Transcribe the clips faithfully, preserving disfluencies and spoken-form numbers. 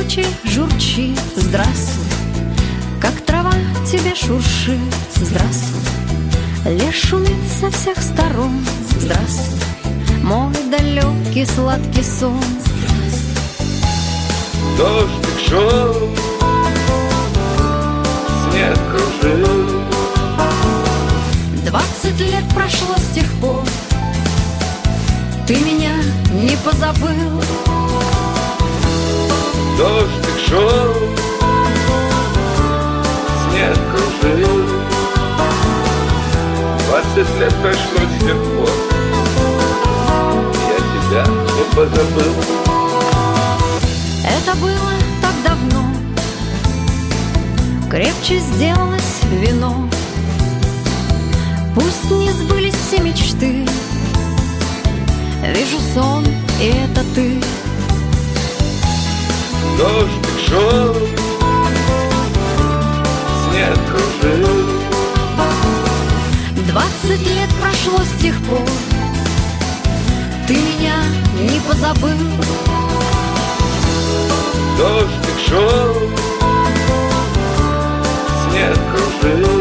речи журчит, здравствуй. Как трава тебе шуршит, здравствуй. Лес шумит со всех сторон, здравствуй. Мой далекий сладкий сон. Дождик шел, снег кружил. Двадцать лет прошло с тех пор, ты меня не позабыл. Дождик шел, снег кружил. Двадцать лет прошло с тех пор, я тебя не позабыл. Это было так давно, крепче сделалось вино. Пусть не сбылись все мечты, вижу сон, и это ты. Дождик шел, снег кружил. Двадцать лет прошло с тех пор, ты меня не позабыл. Дождик шел, снег кружил.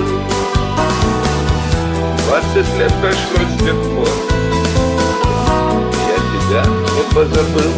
Двадцать лет прошло с тех пор, я тебя не позабыл.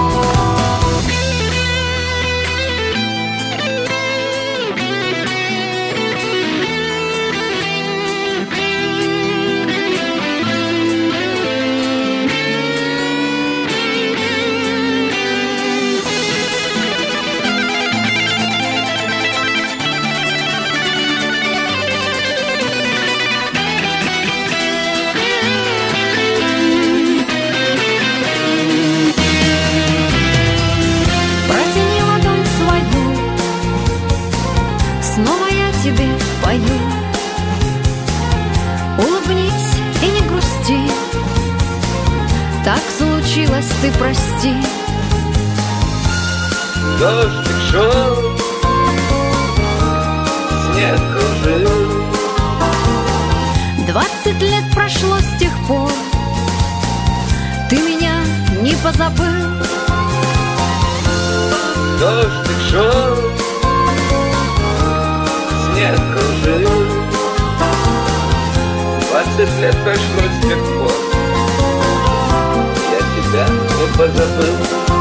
Тебе пою. Улыбнись и не грусти, так случилось, ты прости. Дождик шел, снег кружил. Двадцать лет прошло с тех пор, ты меня не позабыл. Дождик шел, снег кружил. Двадцать лет прошло с тех пор, я тебя не позабыл.